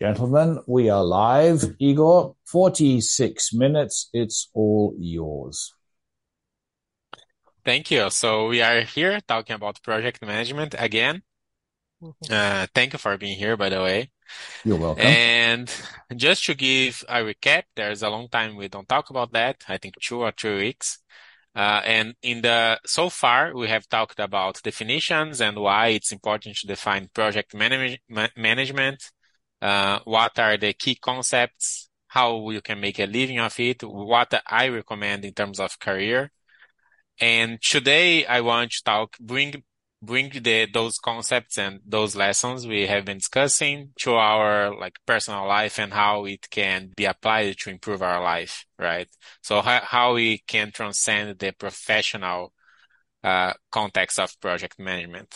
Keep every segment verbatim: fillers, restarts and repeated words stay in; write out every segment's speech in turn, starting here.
Gentlemen, we are live. Igor, forty-six minutes. It's all yours. Thank you. So we are here talking about project management again. Uh, thank you for being here, by the way. You're welcome. And just to give a recap, there's a long time we don't talk about that. I think two or three weeks. Uh, and in the so far, we have talked about definitions and why it's important to define project manage, ma management. Uh, what are the key concepts? How you can make a living of it? What I recommend in terms of career. And today I want to talk, bring, bring the, those concepts and those lessons we have been discussing to our like personal life and how it can be applied to improve our life, right? So how, how we can transcend the professional, uh, context of project management.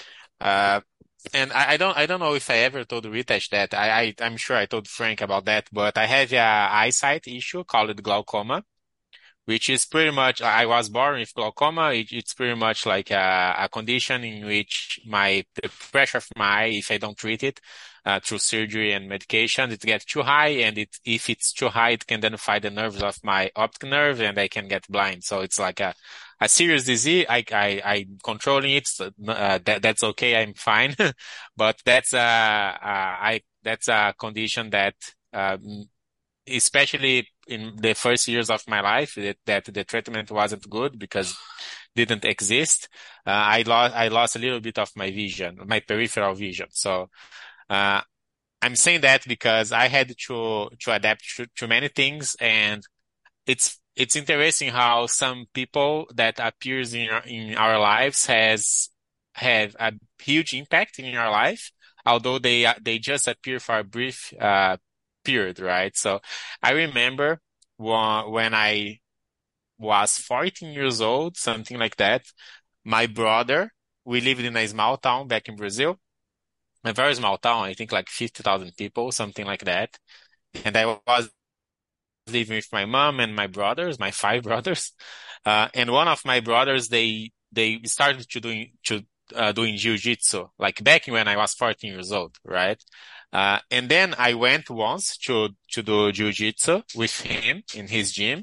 Uh, and I, I don't, I don't know if I ever told Ritesh that. I, I, I'm sure I told Frank about that, but I have a eyesight issue called glaucoma, which is pretty much, I was born with glaucoma. It, it's pretty much like a, a condition in which my, the pressure of my eye, if I don't treat it, uh, through surgery and medication, it gets too high. And it, if it's too high, it can then affect the nerves of my optic nerve and I can get blind. So it's like a, a serious disease. I, I, I'm controlling it. So, uh, that, that's okay. I'm fine. But that's, uh, uh, I, that's a condition that, um, especially in the first years of my life, that, that the treatment wasn't good because didn't exist. Uh, I lost, I lost a little bit of my vision, my peripheral vision. So, uh, I'm saying that because I had to, to adapt to, to many things, and it's, it's interesting how some people that appears in our, in our lives has, have a huge impact in our life, although they, they just appear for a brief, uh, period, right? So I remember when, when I was fourteen years old, something like that, my brother, we lived in a small town back in Brazil, a very small town, I think like fifty thousand people, something like that. And I was living with my mom and my brothers, my five brothers. Uh, and one of my brothers, they, they started to doing, to, uh, doing jiu-jitsu, like back when I was fourteen years old, right? Uh, and then I went once to, to do jiu-jitsu with him in his gym.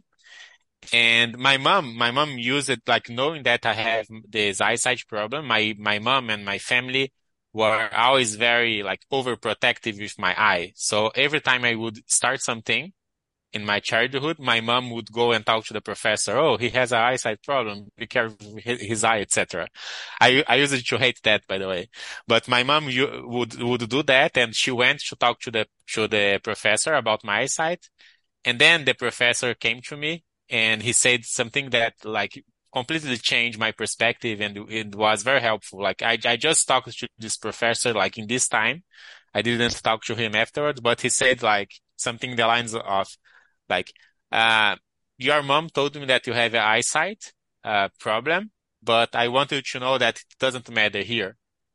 And my mom, my mom used it like knowing that I have this eyesight problem. My, my mom and my family were always very like overprotective with my eye. So every time I would start something, in my childhood, my mom would go and talk to the professor. Oh, he has an eyesight problem. Be careful with his, his eye, et cetera. I I used to hate that, by the way. But my mom you, would would do that, and she went to talk to the to the professor about my eyesight. And then the professor came to me, and he said something that like completely changed my perspective, and it was very helpful. Like I I just talked to this professor like in this time. I didn't talk to him afterwards, but he said like something in the lines of like, uh, your mom told me that you have an eyesight, uh, problem, but I want you to know that it doesn't matter here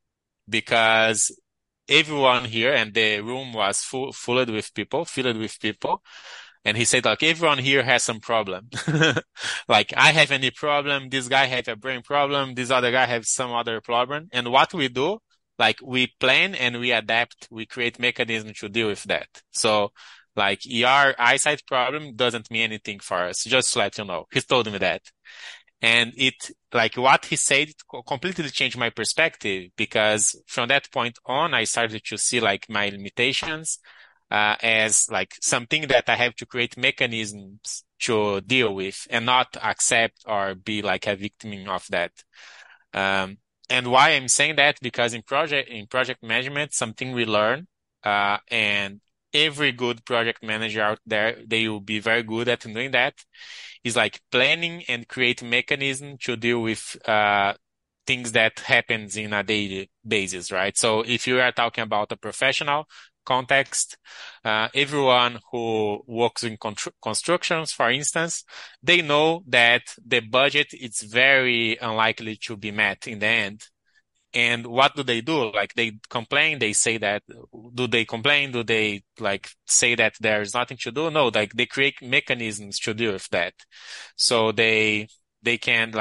because everyone here and the room was full, filled with people, filled with people. And he said, like, everyone here has some problem. Like, I have any problem. This guy have a brain problem. This other guy have some other problem. And what we do, like, we plan and we adapt. We create mechanisms to deal with that. So, like, your eyesight problem doesn't mean anything for us. Just to let you know. He told me that. And it, like what he said, it co- completely changed my perspective because from that point on, I started to see like my limitations, uh, as like something that I have to create mechanisms to deal with and not accept or be like a victim of that. Um, and why I'm saying that because in project, in project management, something we learn, uh, and every good project manager out there, they will be very good at doing that is like planning and create mechanism to deal with, uh, things that happens in a daily basis, right? So if you are talking about a professional context, uh, everyone who works in contr- constructions, for instance, they know that the budget is very unlikely to be met in the end. And what do they do? Like they complain, they say that, do they complain? Do they like say that there's nothing to do? No, like they create mechanisms to deal with that. So they, they can like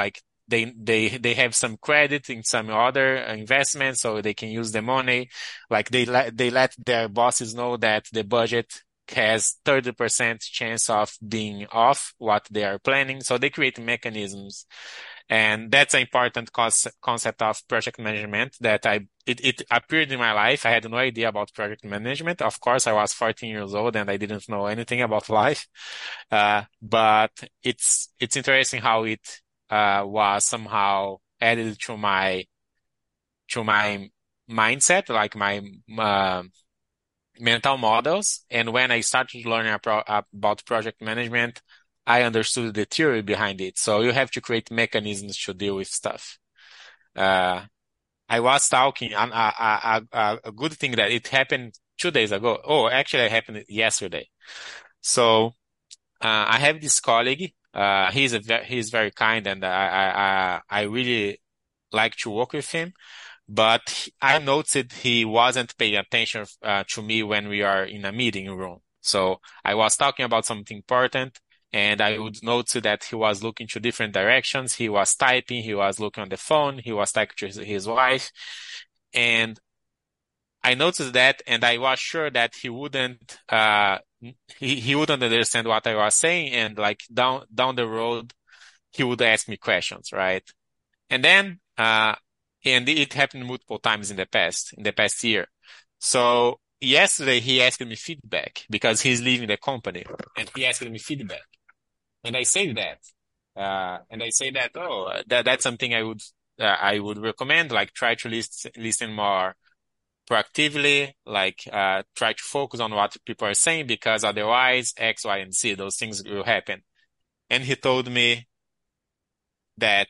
they they they have some credit in some other investments, so they can use the money. Like they let they let their bosses know that the budget has thirty percent chance of being off what they are planning. So they create mechanisms. And that's an important cons- concept of project management that I, it, it appeared in my life. I had no idea about project management. Of course, I was fourteen years old and I didn't know anything about life. Uh, but it's, it's interesting how it, uh, was somehow added to my, to my mindset, like my, uh, mental models. And when I started learning about, about project management, I understood the theory behind it. So you have to create mechanisms to deal with stuff. Uh, I was talking, um, a, a, a, a good thing that it happened two days ago. Oh, actually, it happened yesterday. So, uh, I have this colleague. Uh, he's a ve- he's very kind, and I, I, I I really like to work with him. But he- I noticed he wasn't paying attention uh, to me when we are in a meeting room. So I was talking about something important, and I would notice that he was looking to different directions. He was typing, he was looking on the phone, he was talking to his, his wife, and I noticed that, and I was sure that he wouldn't, uh, he, he wouldn't understand what I was saying, and like down down the road, he would ask me questions, right? And then, uh, and it happened multiple times in the past, in the past year. So yesterday he asked me feedback because he's leaving the company and he asked me feedback. And I say that, uh, and I say that, oh, that, that's something I would, uh, I would recommend, like try to list, listen more proactively, like, uh, try to focus on what people are saying because otherwise X, Y, and Z, those things will happen. And he told me that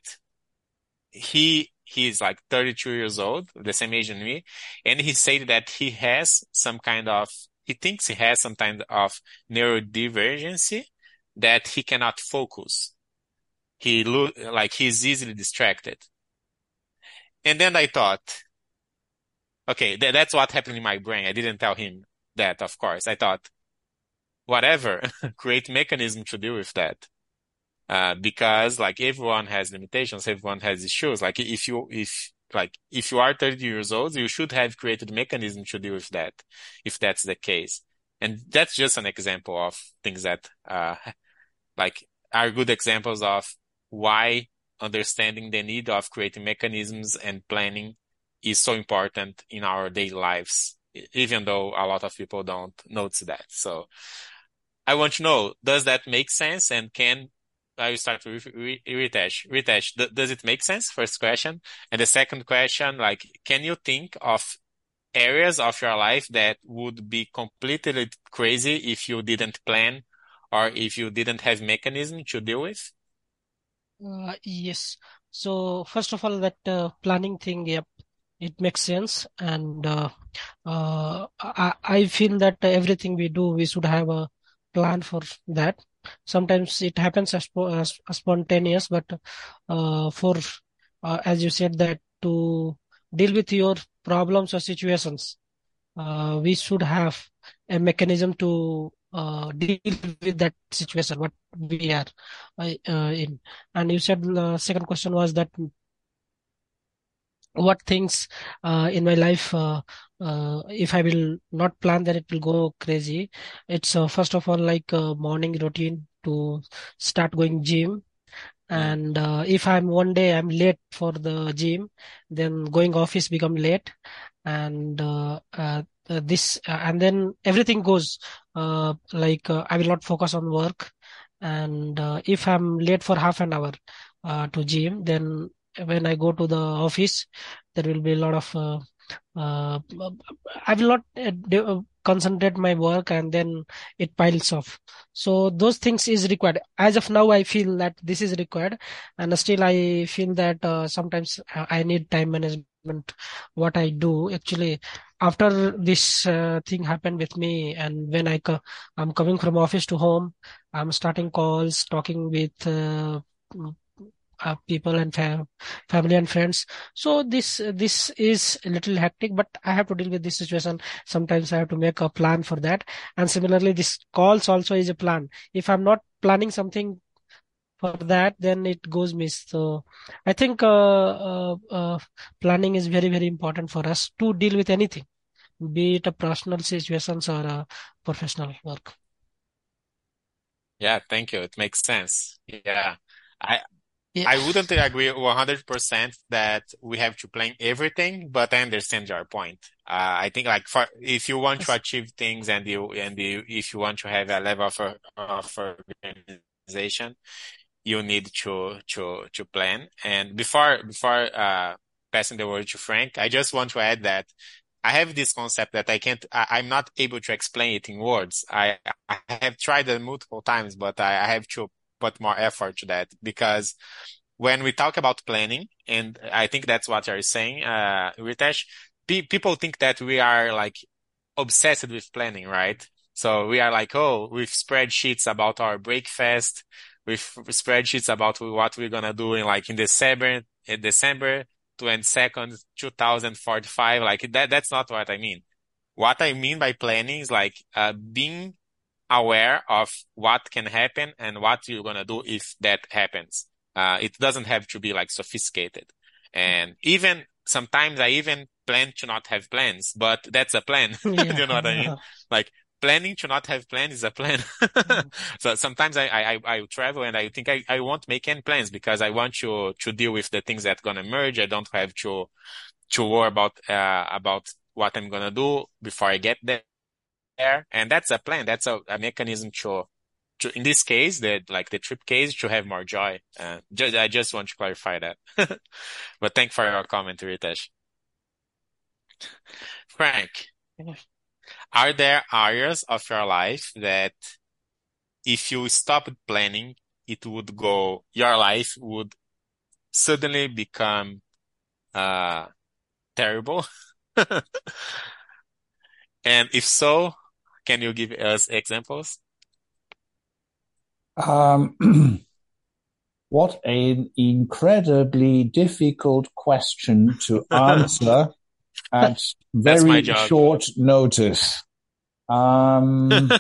he he's like thirty-two years old, the same age as me, and he said that he has some kind of he thinks he has some kind of neurodivergency that he cannot focus. He lo- like he's easily distracted. And then I thought, okay, th- that's what happened in my brain. I didn't tell him that, of course. I thought, whatever, create mechanism to deal with that. Uh, because like everyone has limitations, everyone has issues. Like if you, if, like if you are thirty years old, you should have created mechanism to deal with that, if that's the case. And that's just an example of things that, uh, like are good examples of why understanding the need of creating mechanisms and planning is so important in our daily lives, e- even though a lot of people don't notice that. So I want to know, does that make sense? And can I will start with Ri- Ritesh. Ritesh, th- does it make sense? First question. And the second question, like, can you think of areas of your life that would be completely crazy if you didn't plan or if you didn't have mechanism to deal with? Uh, yes. So first of all, that uh, planning thing, yep, it makes sense. And uh, uh, I, I feel that everything we do, we should have a plan for that. Sometimes it happens as, spo- as, as spontaneous, but uh, for, uh, as you said, that to deal with your problems or situations, uh, we should have a mechanism to uh, deal with that situation, what we are uh, uh, in. And you said the second question was that what things uh, in my life, uh, uh, if I will not plan, then it will go crazy. It's uh, first of all like a morning routine to start going gym. Mm, And uh, if I'm one day I'm late for the gym, then going office become late. And uh, uh, uh, this uh, and then everything goes uh, like uh, I will not focus on work. And uh, if I'm late for half an hour uh, to gym, then when I go to the office, there will be a lot of uh, uh, I will not uh, do- uh, concentrate my work, and then it piles off. So those things is required. As of now, I feel that this is required, and still I feel that uh, sometimes I I need time management. What I do actually after this uh, thing happened with me, and when I co- I'm coming from office to home, I'm starting calls, talking with uh, uh, people and fam- family and friends. So this this is a little hectic, but I have to deal with this situation. Sometimes I have to make a plan for that. And similarly, this calls also is a plan. If I'm not planning something for that, then it goes miss. So I think uh, uh, uh, planning is very, very important for us to deal with anything, be it a personal situations or a professional work. Yeah, thank you. It makes sense. Yeah. I Yeah. I wouldn't agree one hundred percent that we have to plan everything, but I understand your point. Uh, I think like for, if you want to Yes. achieve things and you, and you, if you want to have a level of, of organization, you need to, to, to plan. And before, before, uh, passing the word to Frank, I just want to add that I have this concept that I can't, I, I'm not able to explain it in words. I, I have tried it multiple times, but I, I have to put more effort to that because when we talk about planning, and I think that's what you're saying, uh, Ritesh, pe people think that we are like obsessed with planning, right? So we are like, oh, with spreadsheets about our breakfast, with spreadsheets about what we're gonna do in like in December, in December twenty-second, two thousand forty-five. Like that, that's not what I mean. What I mean by planning is like, uh, being aware of what can happen and what you're gonna do if that happens. Uh, it doesn't have to be like sophisticated. And even sometimes I even plan to not have plans, but that's a plan. Do Yeah. you know what I mean? Like planning to not have plans is a plan. So sometimes I, I, I travel and I think I, I won't make any plans because I want to, to deal with the things that are gonna merge. I don't have to, to worry about, uh, about what I'm gonna do before I get there. And that's a plan. That's a, a mechanism to, to, in this case, the, like the trip case, to have more joy. Uh, just, I just want to clarify that. But thank for your comment, Ritesh. Frank, are there areas of your life that if you stopped planning, it would go, your life would suddenly become, uh, terrible? And if so, can you give us examples? Um, what an incredibly difficult question to answer at That's my very job. short notice. Um,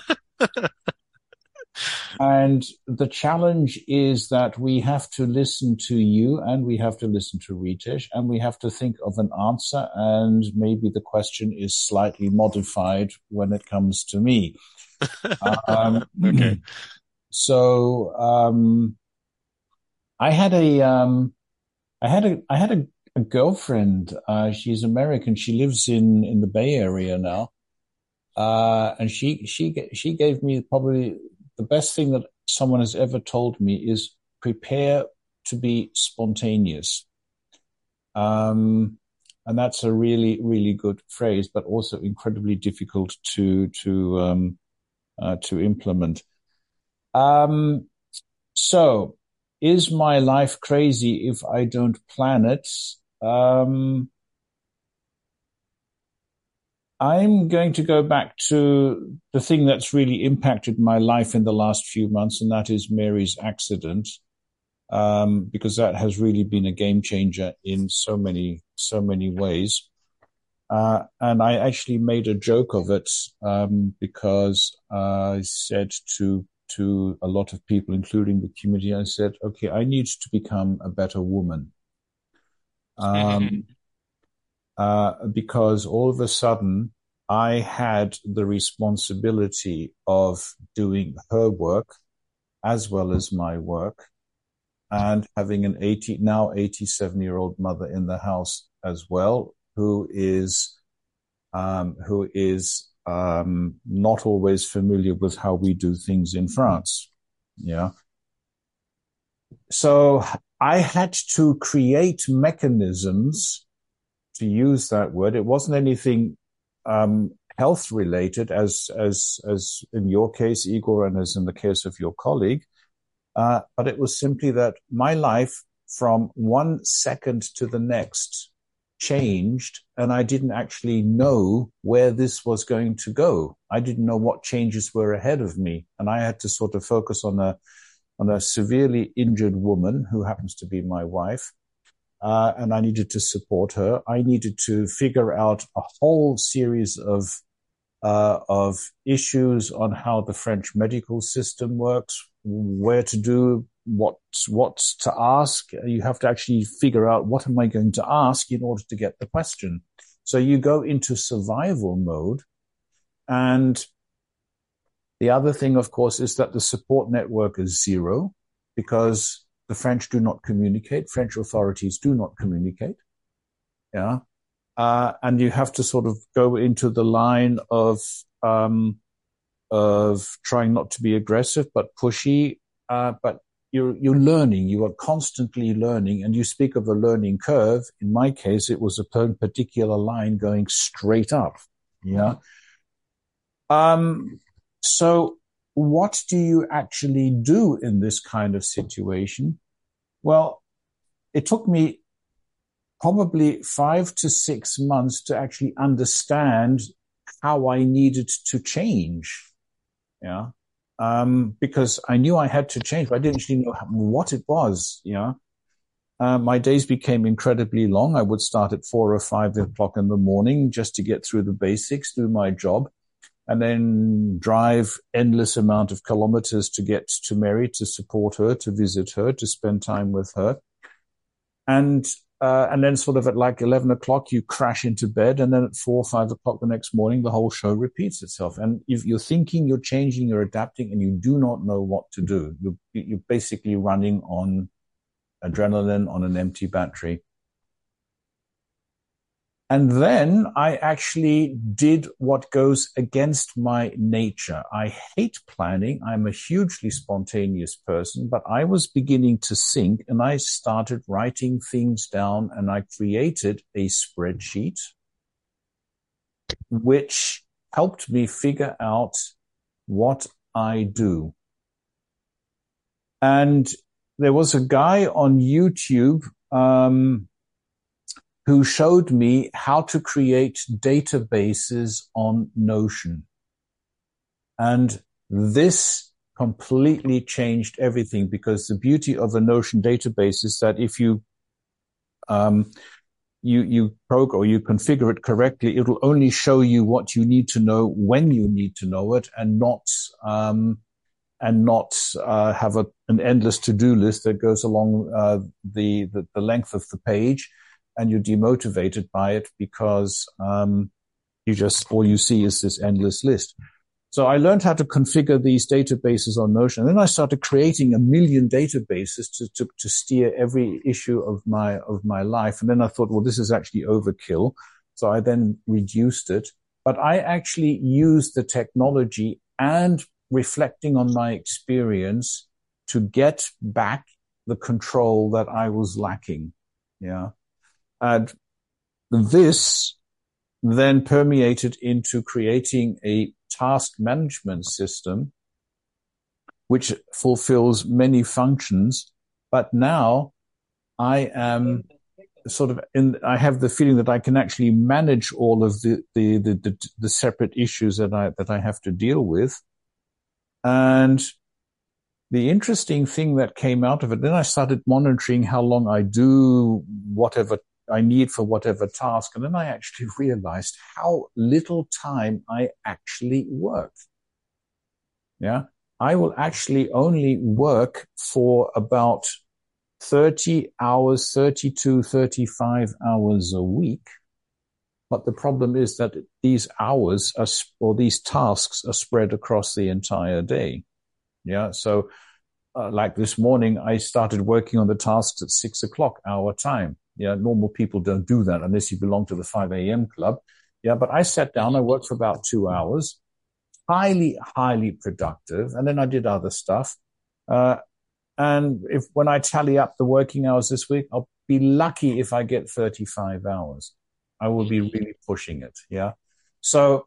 and the challenge is that we have to listen to you and we have to listen to Ritesh and we have to think of an answer, and maybe the question is slightly modified when it comes to me. Um, Okay. So, um, I had a, um, I had a, I had a, a girlfriend. Uh, she's American. She lives in, in the Bay Area now. Uh, and she, she, she gave me probably the best thing that someone has ever told me is prepare to be spontaneous. Um, and that's a really, really good phrase, but also incredibly difficult to, to, um, uh, to implement. Um, so is my life crazy if I don't plan it? Um, I'm going to go back to the thing that's really impacted my life in the last few months, and that is Mary's accident, um, because that has really been a game changer in so many, so many ways. Uh, and I actually made a joke of it, um, because uh, I said to to a lot of people, including the community, I said, okay, I need to become a better woman. Um, uh, because all of a sudden I had the responsibility of doing her work as well as my work, and having an eighty, now eighty-seven year old mother in the house as well, who is, um, who is, um, not always familiar with how we do things in France. Yeah. So I had to create mechanisms, to use that word. It wasn't anything, um, health related as, as, as in your case, Igor, and as in the case of your colleague. Uh, but it was simply that my life from one second to the next changed, and I didn't actually know where this was going to go. I didn't know what changes were ahead of me, and I had to sort of focus on a on a severely injured woman who happens to be my wife, uh, and I needed to support her. I needed to figure out a whole series of uh, of issues on how the French medical system works, where to do what, what to ask. You have to actually figure out what am I going to ask in order to get the question. So you go into survival mode. And the other thing, of course, is that the support network is zero because the French do not communicate. French authorities do not communicate. Yeah. Uh, and you have to sort of go into the line of, um, of trying not to be aggressive, but pushy. Uh, but you're, you're learning. You are constantly learning. And you speak of a learning curve. In my case, it was a particular line going straight up. Yeah. Um, so what do you actually do in this kind of situation? Well, it took me probably five to six months to actually understand how I needed to change. Yeah. Um, because I knew I had to change, but I didn't actually know what it was. Yeah. Uh, my days became incredibly long. I would start at four or five o'clock in the morning just to get through the basics, do my job, and then drive endless amount of kilometers to get to Mary, to support her, to visit her, to spend time with her. And Uh, and then sort of at like eleven o'clock, you crash into bed. And then at four or five o'clock the next morning, the whole show repeats itself. And if you're thinking, you're changing, you're adapting, and you do not know what to do. You're, you're basically running on adrenaline, on an empty battery. And then I actually did what goes against my nature. I hate planning. I'm a hugely spontaneous person, but I was beginning to think and I started writing things down and I created a spreadsheet which helped me figure out what I do. And there was a guy on YouTube, um, who showed me how to create databases on Notion. And this completely changed everything because the beauty of a Notion database is that if you, um, you, you program or you configure it correctly, it'll only show you what you need to know when you need to know it and not, um, and not, uh, have a, an endless to-do list that goes along, uh, the, the, the length of the page. And you're demotivated by it because um, you just all you see is this endless list. So I learned how to configure these databases on Notion. And then I started creating a million databases to, to, to steer every issue of my of my life. And then I thought, well, this is actually overkill. So I then reduced it. But I actually used the technology and reflecting on my experience to get back the control that I was lacking. Yeah. And this then permeated into creating a task management system, which fulfills many functions. But now I am sort of in, I have the feeling that I can actually manage all of the, the, the, the, the separate issues that I, that I have to deal with. And the interesting thing that came out of it, then I started monitoring how long I do whatever I need for whatever task. And then I actually realized how little time I actually work. Yeah. I will actually only work for about thirty hours, thirty-two, thirty-five hours a week. But the problem is that these hours are, or these tasks are spread across the entire day. Yeah. So, uh, like this morning, I started working on the tasks at six o'clock our time. Yeah, normal people don't do that unless you belong to the five a.m. club. Yeah, but I sat down, I worked for about two hours, highly, highly productive. And then I did other stuff. Uh, and if, when I tally up the working hours this week, I'll be lucky if I get thirty-five hours. I will be really pushing it. Yeah. So,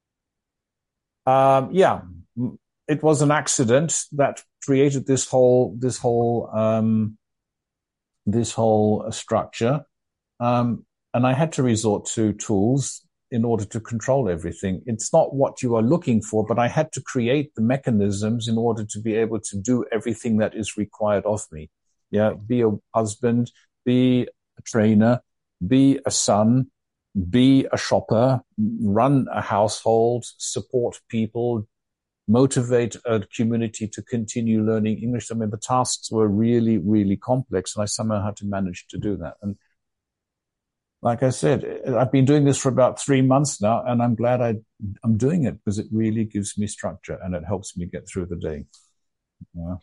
um, yeah, it was an accident that created this whole, this whole, um, this whole structure. Um, and I had to resort to tools in order to control everything. It's not what you are looking for, but I had to create the mechanisms in order to be able to do everything that is required of me. Yeah. Be a husband, be a trainer, be a son, be a shopper, run a household, support people, motivate a community to continue learning English. I mean, the tasks were really, really complex, and I somehow had to manage to do that. And like I said, I've been doing this for about three months now, and I'm glad I, I'm doing it because it really gives me structure and it helps me get through the day. Yeah.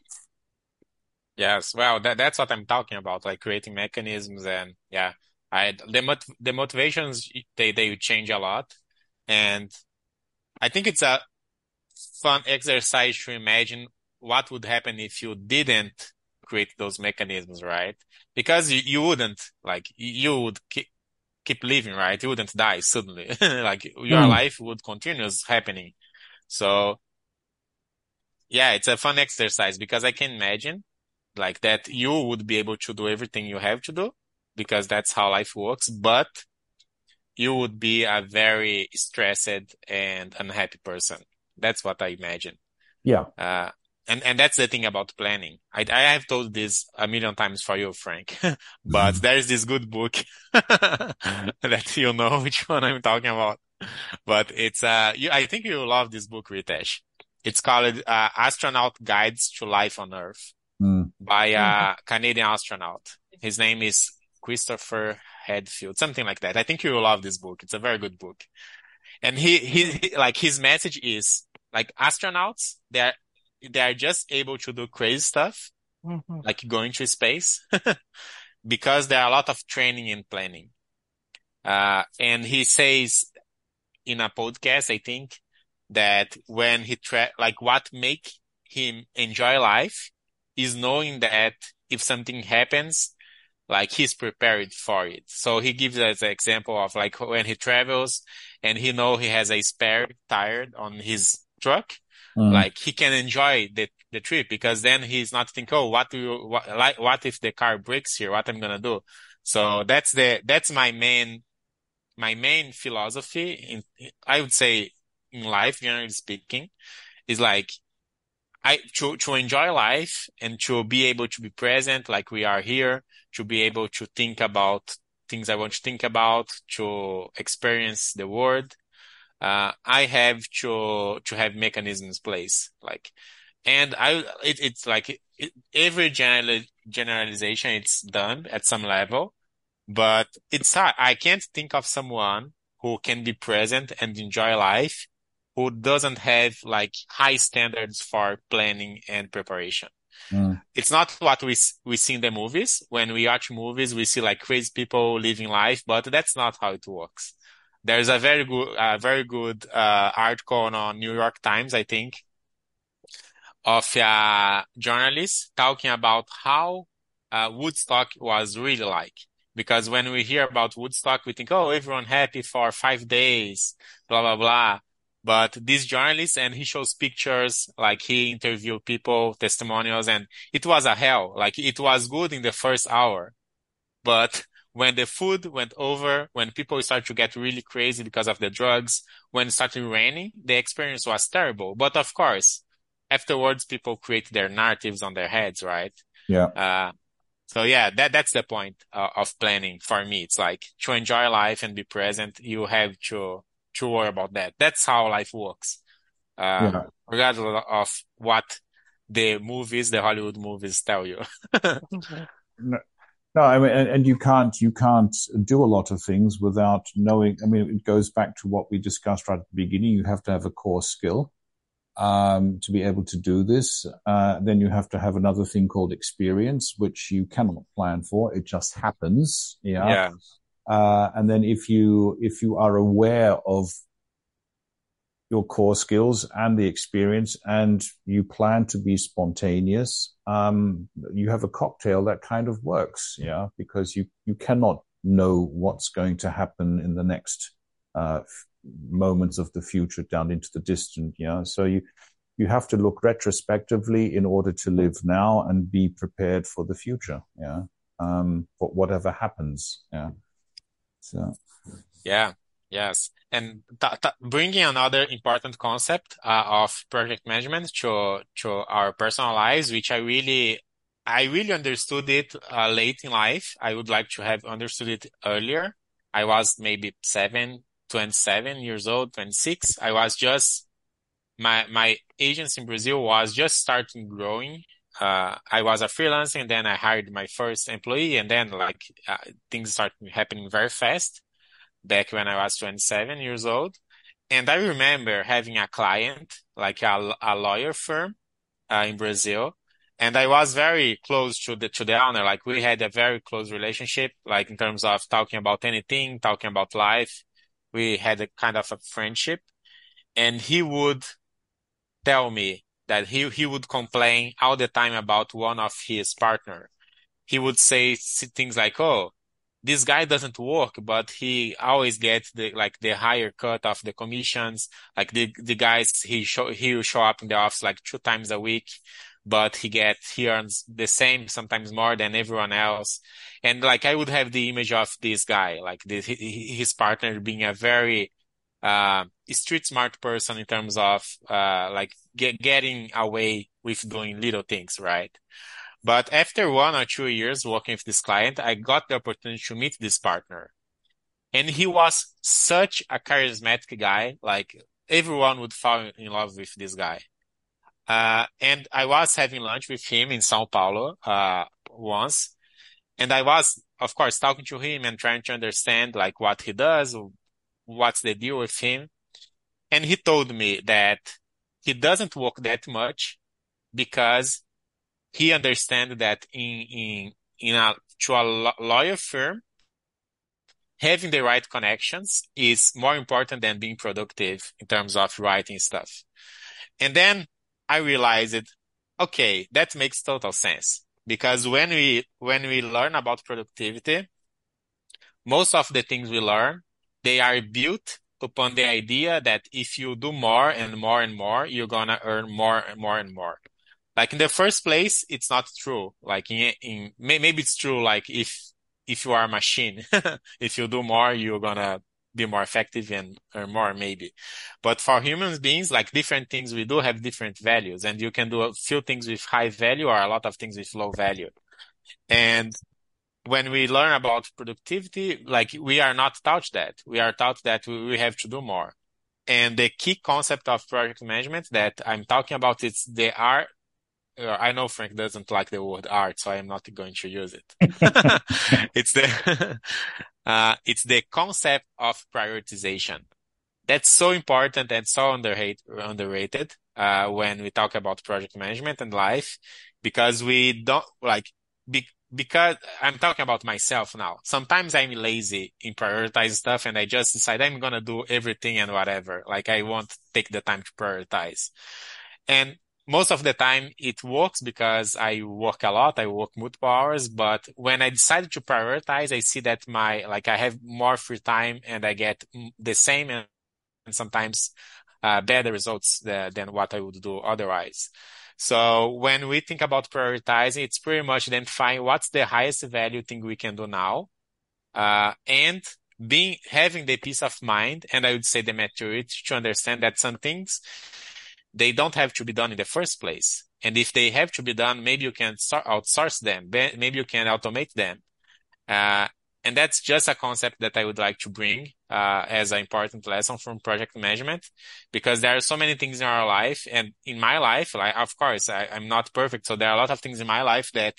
Yes, well, that that's what I'm talking about, like creating mechanisms and yeah, I the mot the motivations they they change a lot, and I think it's a fun exercise to imagine what would happen if you didn't create those mechanisms, right? Because you, you wouldn't like you would keep keep living, right? You wouldn't die suddenly, like your Mm. life would continue happening. So yeah, it's a fun exercise because I can imagine like that you would be able to do everything you have to do because that's how life works, but you would be a very stressed and unhappy person. That's what I imagine. Yeah. Uh, and, and that's the thing about planning. I, I have told this a million times for you, Frank, but Mhm. there is this good book that you know which one I'm talking about. But it's, uh, you, I think you love this book, Ritesh. It's called, uh, Astronaut Guides to Life on Earth Mm. by a Canadian astronaut. His name is Christopher Hadfield, something like that. I think you will love this book. It's a very good book. And he, he, he like his message is like astronauts, they're, they're just able to do crazy stuff, Mm-hmm. like going to space because there are a lot of training and planning. Uh, and he says in a podcast, I think that when he tra like what make him enjoy life is knowing that if something happens, like he's prepared for it. So he gives us an example of like when he travels and he know he has a spare tire on his truck, Mm. like he can enjoy the the trip because then he's not thinking, oh, what do you, what, like, what if the car breaks here? What I'm gonna do? So that's the, that's my main, my main philosophy in, I would say in life, generally speaking, is like, I, to, to enjoy life and to be able to be present like we are here, to be able to think about things I want to think about, to experience the world. Uh, I have to, to have mechanisms place, like, and I, it, it's like it, every general, generalization, it's done at some level, but it's hard. I can't think of someone who can be present and enjoy life who doesn't have like high standards for planning and preparation. Mm. It's not what we we see in the movies. When we watch movies, we see like crazy people living life, but that's not how it works. There's a very good, uh, very good uh, article on New York Times, I think, of a journalist talking about how uh, Woodstock was really like. Because when we hear about Woodstock, we think, oh, everyone happy for five days, blah, blah, blah. But this journalist, and he shows pictures, like he interviewed people, testimonials, and it was a hell. Like it was good in the first hour. But when the food went over, when people started to get really crazy because of the drugs, when it started raining, the experience was terrible. But of course, afterwards, people create their narratives on their heads, right? Yeah. Uh, so yeah, that, that's the point uh, of planning for me. It's like to enjoy life and be present. You have to, to worry about that. That's how life works. Um, Yeah. regardless of what the movies, the Hollywood movies tell you. No, no, I mean, and, and you can't you can't do a lot of things without knowing. I mean, it goes back to what we discussed right at the beginning. You have to have a core skill um, to be able to do this. Uh, then you have to have another thing called experience, which you cannot plan for. It just happens. Yeah. Yeah. Uh, and then if you if you are aware of your core skills and the experience and you plan to be spontaneous, um, you have a cocktail that kind of works, yeah, because you, you cannot know what's going to happen in the next uh, moments of the future down into the distant, yeah. So you, you have to look retrospectively in order to live now and be prepared for the future, yeah, um, for whatever happens, yeah. So. Yeah. Yes. And th th bringing another important concept uh, of project management to to our personal lives, which I really I really understood it uh, late in life. I would like to have understood it earlier. I was maybe seven, twenty-seven years old, twenty-six. I was just my my agency in Brazil was just starting growing. Uh, I was a freelancer, and then I hired my first employee, and then like uh, things started happening very fast back when I was twenty-seven years old. And I remember having a client, like a, a lawyer firm, uh, in Brazil. And I was very close to the, to the owner. Like we had a very close relationship, like in terms of talking about anything, talking about life. We had a kind of a friendship, and he would tell me that he, he would complain all the time about one of his partner. He would say things like, "Oh, this guy doesn't work, but he always gets the like the higher cut of the commissions. Like the the guys he show he will show up in the office like two times a week, but he gets he earns the same, sometimes more than everyone else." And like I would have the image of this guy, like this, his partner being a very uh street smart person in terms of uh like get, getting away with doing little things, right? But after one or two years working with this client, I got the opportunity to meet this partner. And he was such a charismatic guy. Like everyone would fall in love with this guy. Uh, and I was having lunch with him in São Paulo, uh, once. And I was, of course, talking to him and trying to understand like what he does, what's the deal with him. And he told me that he doesn't work that much because he understands that in in in a to a law- lawyer firm, having the right connections is more important than being productive in terms of writing stuff. And then I realized, okay, that makes total sense because when we when we learn about productivity, most of the things we learn, they are built upon the idea that if you do more and more and more, you're gonna earn more and more and more. Like in the first place, it's not true. Like in, in may- maybe it's true. Like if if you are a machine, if you do more, you're gonna be more effective and earn more, maybe. But for human beings, like different things we do have different values, and you can do a few things with high value or a lot of things with low value. And when we learn about productivity, like we are not taught that. We are taught that we, we have to do more. And the key concept of project management that I'm talking about is the art. Uh, I know Frank doesn't like the word art, so I'm not going to use it. It's the uh, it's the concept of prioritization. That's so important and so underrated, underrated uh, when we talk about project management and life, because we don't like be, because I'm talking about myself now. Sometimes I'm lazy in prioritize stuff, and I just decide I'm gonna do everything and whatever. Like I won't take the time to prioritize. And most of the time it works because I work a lot. I work multiple hours, but when I decided to prioritize, I see that my, like I have more free time and I get mm, the same and and sometimes uh, better results than, than what I would do otherwise. So when we think about prioritizing, it's pretty much identifying what's the highest value thing we can do now, uh, and being having the peace of mind, and I would say the maturity to understand that some things they don't have to be done in the first place. And if they have to be done, maybe you can start outsource them. Be- Maybe you can automate them. Uh, and that's just a concept that I would like to bring uh, as an important lesson from project management, because there are so many things in our life and in my life, like, of course, I, I'm not perfect. So there are a lot of things in my life that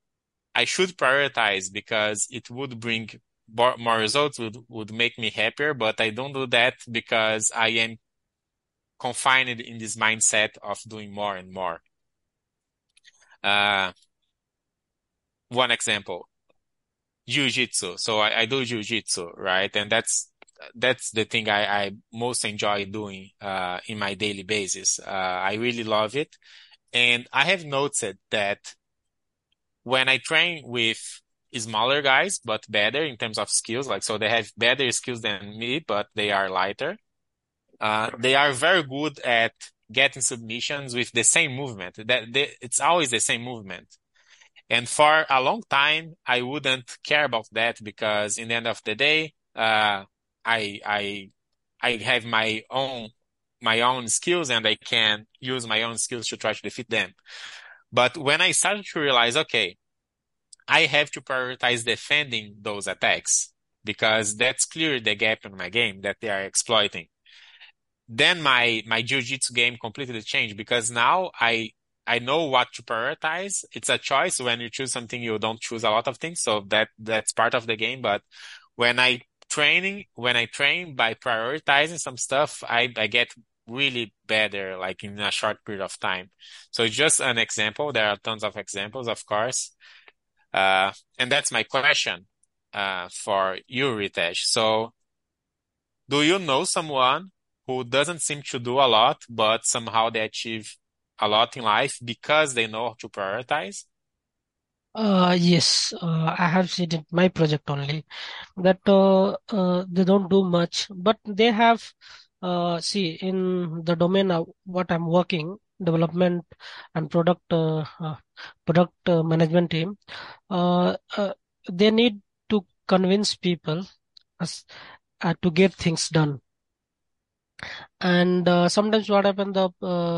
I should prioritize because it would bring more, more results, would, would make me happier. But I don't do that because I am confined in this mindset of doing more and more. Uh, one example. Jiu-jitsu. So I, I do jiu-jitsu, right? And that's that's the thing I, I most enjoy doing uh, in my daily basis. Uh, I really love it. And I have noticed that when I train with smaller guys, but better in terms of skills, like so they have better skills than me, but they are lighter. Uh, they are very good at getting submissions with the same movement. That they, it's always the same movement. And for a long time, I wouldn't care about that because in the end of the day, uh, I, I, I have my own, my own skills and I can use my own skills to try to defeat them. But when I started to realize, okay, I have to prioritize defending those attacks because that's clearly the gap in my game that they are exploiting. then my my jiu-jitsu game completely changed because now I I know what to prioritize. It's a choice. When you choose something, you don't choose a lot of things. So that that's part of the game. But when I training, when I train by prioritizing some stuff, I I get really better, like in a short period of time. So it's just an example. There are tons of examples, of course. Uh, and that's my question, uh, for you, Ritesh. So do you know someone who doesn't seem to do a lot, but somehow they achieve a lot in life because they know how to prioritize? Uh, yes, uh, I have seen it my project only that uh, uh, they don't do much, but they have uh, see in the domain of what I'm working, development and product uh, uh, product uh, management team. Uh, uh, they need to convince people as, uh, to get things done. And uh, sometimes what happen, the uh,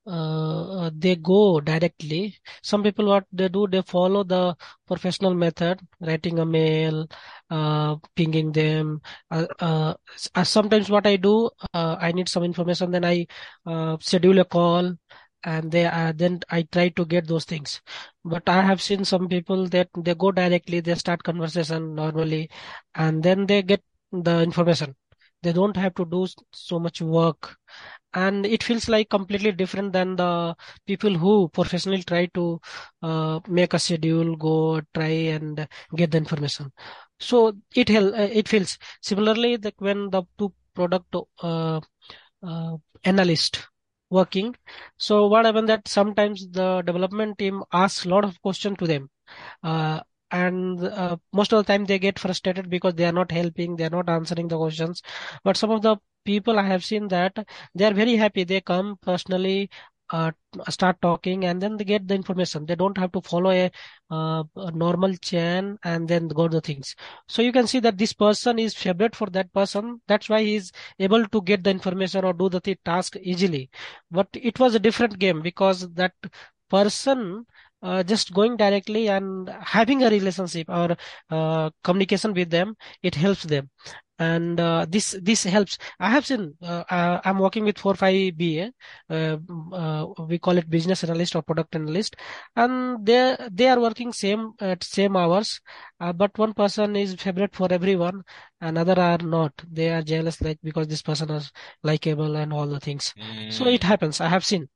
uh, they go directly. Some people, what they do, they follow the professional method, writing a mail, uh, pinging them. Uh, uh, s- uh, sometimes what I do, uh, I need some information, then I uh, schedule a call, and they uh, then I try to get those things. But I have seen some people that they go directly, they start conversation normally, and then they get the information. They don't have to do s- so much work, and it feels like completely different than the people who professionally try to uh, make a schedule, go try and get the information. So it hel- uh, it feels similarly that when the two product uh, uh, analyst working. So what happened that sometimes the development team asks a lot of question to them, uh, and uh, most of the time they get frustrated because they are not helping, they are not answering the questions. But some of the people I have seen that they are very happy, they come personally, uh, start talking, and then they get the information. They don't have to follow a, uh, a normal chain and then go the things. So you can see that this person is favorite for that person, that's why he is able to get the information or do the th- task easily. But it was a different game because that person uh, just going directly and having a relationship or uh, communication with them, it helps them. And uh, this this helps. I have seen, uh, uh, I'm working with four five B A, uh, uh, we call it business analyst or product analyst, and they they are working same at same hours, uh, but one person is favorite for everyone, another are not. They are jealous, like, because this person is likable and all the things. So it Mm, happens, I have seen.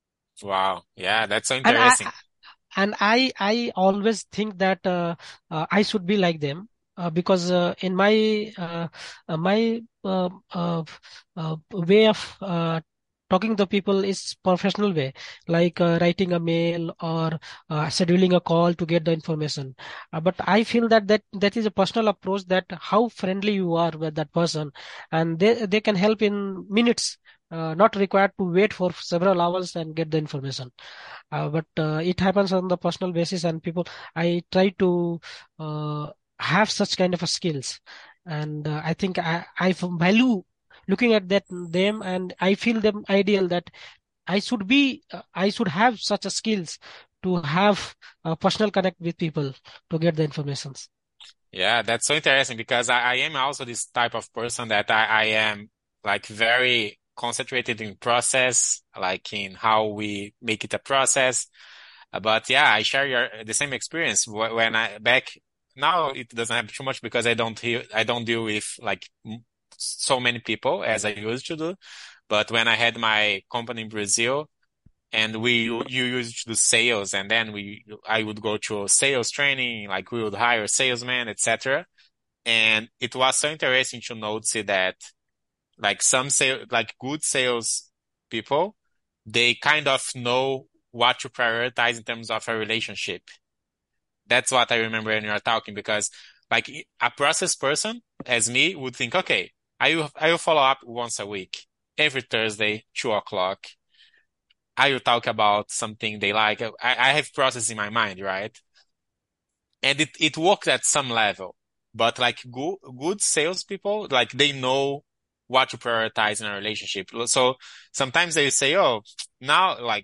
wow. Yeah, that's so And I interesting. and I I always think that uh, uh, I should be like them, uh, because uh, in my uh, uh, my uh, uh, uh, way of uh, talking to people is professional way, like uh, writing a mail or uh, scheduling a call to get the information. Uh, but I feel that that that is a personal approach, that how friendly you are with that person, and they they can help in minutes. Uh, not required to wait for several hours and get the information. Uh, but uh, it happens on the personal basis, and people, I try to uh, have such kind of a skills. And uh, I think I, I value looking at that them, and I feel them ideal, that I should be uh, I should have such a skills to have a personal connect with people to get the informations. Yeah, that's so interesting because I, I am also this type of person that I, I am like very concentrated in process, like in how we make it a process. Uh, But yeah, I share your the same experience Wh- when I back now it doesn't happen too much because I don't hear I don't deal with like m- so many people as I used to do. But when I had my company in Brazil, and we you used to do sales, and then we I would go to a sales training, like we would hire salesmen, et cetera. And it was so interesting to notice that like some sale like good sales people, they kind of know what to prioritize in terms of a relationship. That's what I remember when you were talking because like a process person as me would think, okay, I will I will follow up once a week, every Thursday, two o'clock. I will talk about something they like. I, I have process in my mind, right? And it, it works at some level. But like good, good salespeople, like they know what to prioritize in a relationship. So sometimes they say, oh, now like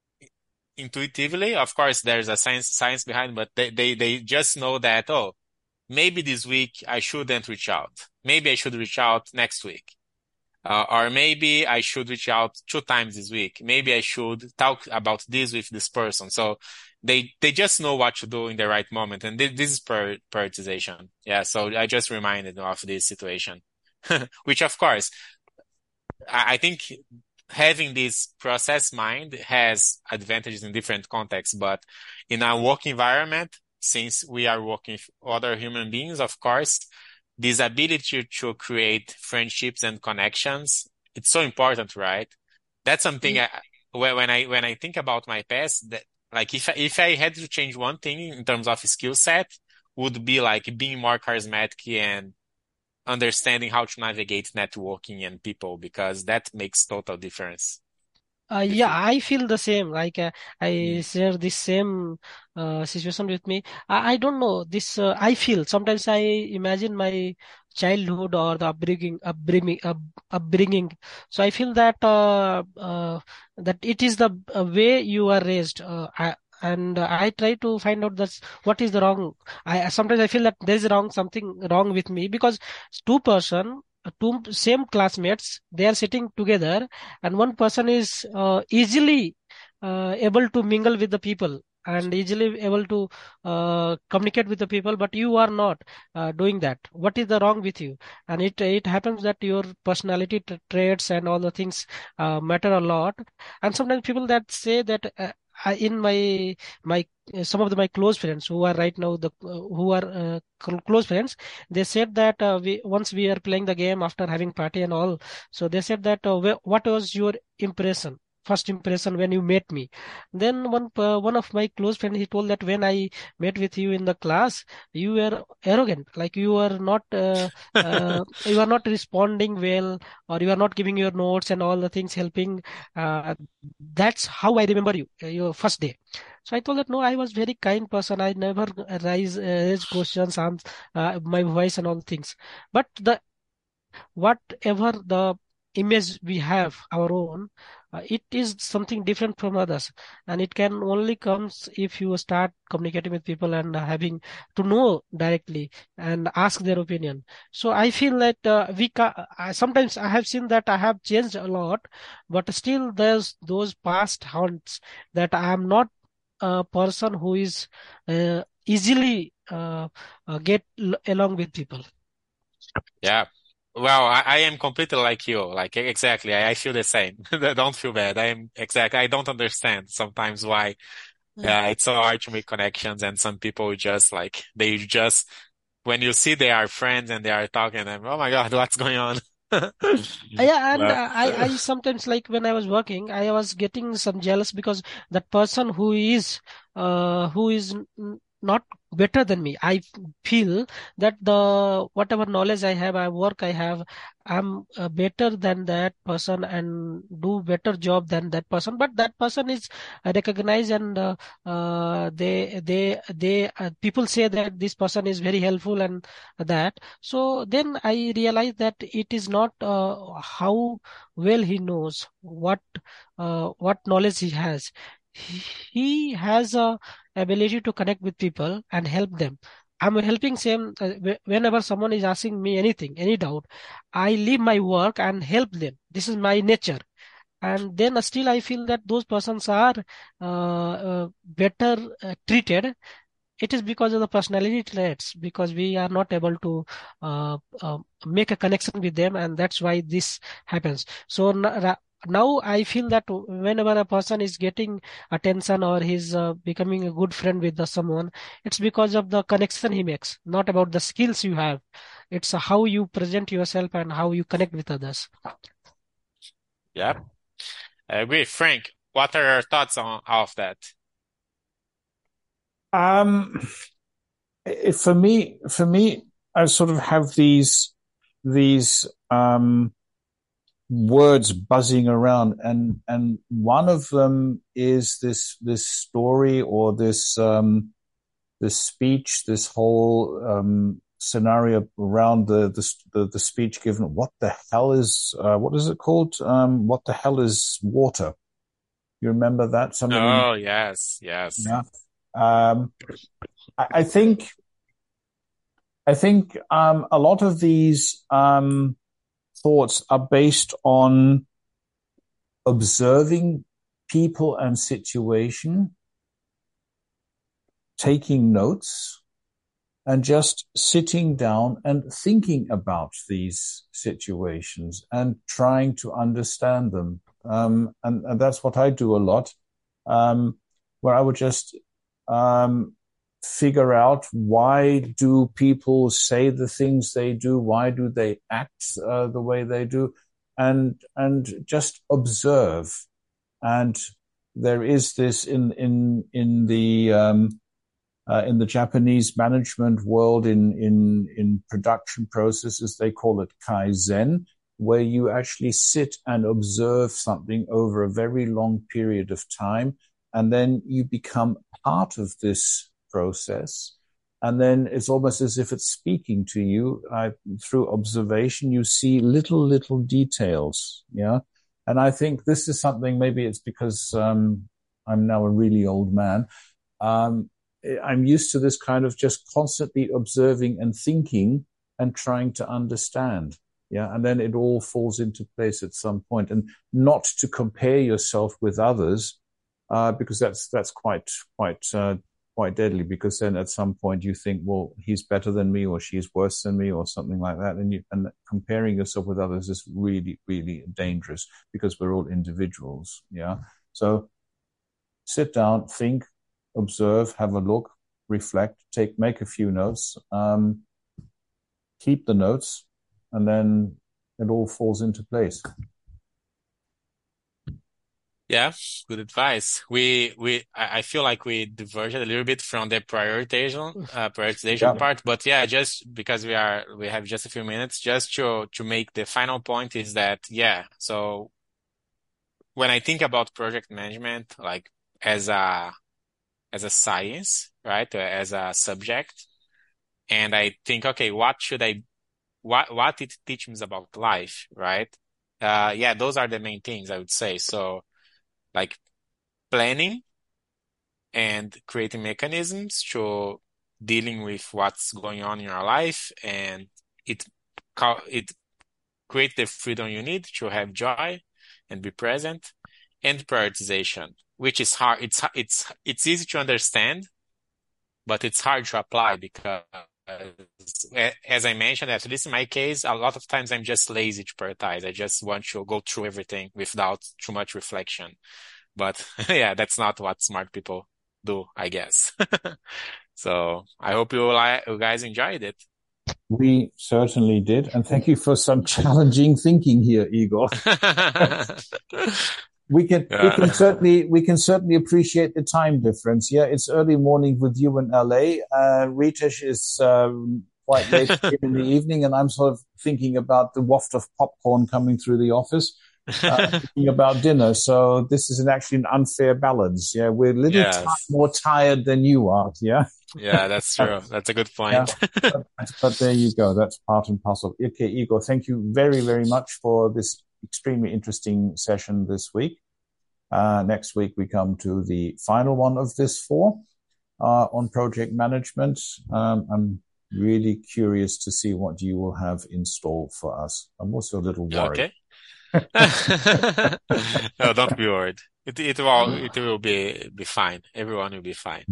intuitively, of course, there's a science, science behind, but they, they, they just know that, oh, maybe this week I shouldn't reach out. Maybe I should reach out next week. Uh, or maybe I should reach out two times this week. Maybe I should talk about this with this person. So they they just know what to do in the right moment, and this, this is prior- prioritization. Yeah. So I just reminded of this situation, which of course I, I think having this process mind has advantages in different contexts, but in a work environment, since we are working with other human beings, of course, this ability to create friendships and connections, it's so important, right? That's something I, when when I when I think about my past, that like if I, if I had to change one thing in terms of skill set, would be like being more charismatic and understanding how to navigate networking and people, because that makes total difference Uh, in the yeah, future. I feel the same. Like uh, I Mm. share this same uh, situation with me. I, I don't know this. Uh, I feel sometimes I imagine my childhood or the upbringing, upbringing, up, upbringing. So I feel that uh, uh, that it is the uh, way you are raised. Uh, I, and uh, I try to find out that's what is the wrong. I sometimes I feel that there is wrong something wrong with me because two person, uh, two same classmates, they are sitting together and one person is uh, easily uh, able to mingle with the people and easily able to uh, communicate with the people, but you are not uh, doing that. What is the wrong with you? And it it happens that your personality tra- traits and all the things uh, matter a lot. And sometimes people that say that uh, I, in my my uh, some of the, my close friends who are right now the uh, who are uh, cl- close friends, they said that uh, we once we are playing the game after having party and all, so they said that, uh, wh- what was your impression, first impression when you met me? Then one uh, one of my close friend, he told that when I met with you in the class, you were arrogant, like you are not uh, uh, you are not responding well, or you are not giving your notes and all the things helping. Uh, that's how I remember you, uh, your first day. So I told that no, I was very kind person. I never raise uh, raise questions on uh, my voice and all things. But the whatever the image we have our own, uh, it is something different from others, and it can only comes if you start communicating with people and uh, having to know directly and ask their opinion. So I feel that uh, we ca- I, sometimes I have seen that I have changed a lot, but still there's those past haunts that I am not a person who is uh, easily uh, uh, get l- along with people. Yeah. Well, I, I am completely like you. Like exactly. I, I feel the same. Don't feel bad. I am exactly. I don't understand sometimes why uh, it's so hard to make connections, and some people just like they just when you see they are friends and they are talking, and oh my God, what's going on? Yeah, and But uh, I, I sometimes like when I was working, I was getting some jealous because that person who is, uh, who is n- not better than me, I feel that the whatever knowledge I have, I work I have, I'm uh, better than that person and do better job than that person. But that person is uh, recognized and uh, uh, they they they uh, people say that this person is very helpful and that. So then I realized that it is not uh, how well he knows what uh, what knowledge he has. He, he has a ability to connect with people and help them. I'm helping same uh, wh- whenever someone is asking me anything, any doubt, I leave my work and help them. This is my nature. And then still I feel that those persons are uh, uh, better uh, treated. It is because of the personality traits, because we are not able to uh, uh, make a connection with them, and that's why this happens. So n- ra- now I feel that whenever a person is getting attention or he's uh, becoming a good friend with the someone, it's because of the connection he makes, not about the skills you have. It's how you present yourself and how you connect with others. yeah, I agree. Frank, what are your thoughts on all of that? Um, it, for me, for me, I sort of have these these um, words buzzing around, and and one of them is this this story or this um, this speech, this whole um, scenario around the, the the the speech given. What the hell is uh, what is it called? Um, what the hell is water? You remember that? Somebody, Oh, yes, yes. yeah. Um, I, I think I think um, a lot of these um, thoughts are based on observing people and situation, taking notes, and just sitting down and thinking about these situations and trying to understand them. Um, and, and that's what I do a lot, um, where I would just um, figure out, why do people say the things they do? Why do they act uh, the way they do? And and just observe. And there is this in in in the um, uh, in the Japanese management world, in in in production processes, they call it Kaizen, where you actually sit and observe something over a very long period of time, and then you become part of this process. And then it's almost as if it's speaking to you. I, through observation, you see little, little details. Yeah. And I think this is something, maybe it's because um, I'm now a really old man. Um, I'm used to this kind of just constantly observing and thinking and trying to understand. Yeah. And then it all falls into place at some point. And not to compare yourself with others, uh, because that's, that's quite, quite, uh, quite deadly, because then at some point you think, well, he's better than me, or she's worse than me, or something like that. And you, and comparing yourself with others is really, really dangerous, because we're all individuals. Yeah. So sit down, think, observe, have a look, reflect, take, make a few notes, um, keep the notes, and then it all falls into place. Yeah, good advice. We we I I feel like we diverged a little bit from the prioritization uh, prioritization Yeah. part, but yeah, just because we are we have just a few minutes, just to to make the final point is that yeah. So when I think about project management, like as a as a science, right, uh, as a subject, and I think, okay, what should I what what it teaches me about life, right? Uh, yeah, those are the main things I would say. So like planning and creating mechanisms to dealing with what's going on in your life, and it it create the freedom you need to have joy and be present, and prioritization, which is hard. It's it's it's easy to understand, but it's hard to apply, because as I mentioned, at least in my case, a lot of times I'm just lazy to prioritize. I just want to go through everything without too much reflection. But yeah, that's not what smart people do, I guess. So I hope you, you guys enjoyed it. We certainly did. And thank you for some challenging thinking here, Igor. We can, yeah. we can certainly, we can certainly appreciate the time difference. Yeah. It's early morning with you in L A. Uh, Ritesh is, um, quite late in the evening, and I'm sort of thinking about the waft of popcorn coming through the office, uh, thinking about dinner. So this is an actually an unfair balance. Yeah. We're a little yes. t- more tired than you are. Yeah. Yeah, that's true. That's a good point. Yeah. but, but there you go. That's part and parcel. Okay, Igor, thank you very, very much for this extremely interesting session this week. Uh, next week, we come to the final one of this four uh, on project management. Um, I'm really curious to see what you will have in store for us. I'm also a little worried. Okay. No, don't be worried. It it will it will be be fine. Everyone will be fine.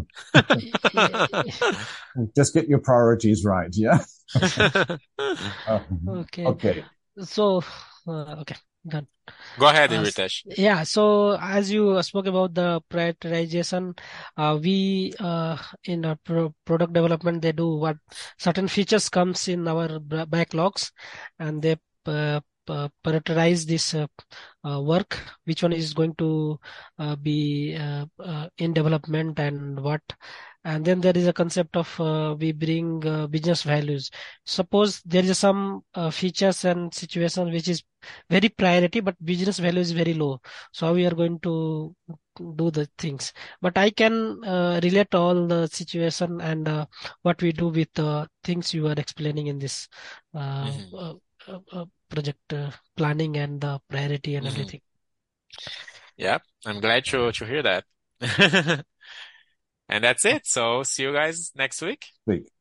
Just get your priorities right, yeah. uh, okay. Okay. So, uh, okay, done. Go ahead, Uh, Ritesh. yeah. So, as you spoke about the prioritization, uh, we uh, in our pro- product development, they do what certain features comes in our b- backlogs, and they uh, Uh, prioritize this uh, uh, work, which one is going to uh, be uh, uh, in development and what. And then there is a concept of uh, we bring uh, business values. Suppose there is some uh, features and situation which is very priority, but business value is very low. So how we are going to do the things? But I can uh, relate all the situation and uh, what we do with the uh, things you are explaining in this uh, mm-hmm. uh, uh, uh, project uh, planning and the priority and mm-hmm. everything. Yeah, I'm glad to to hear that. And that's it. So see you guys next week. Week.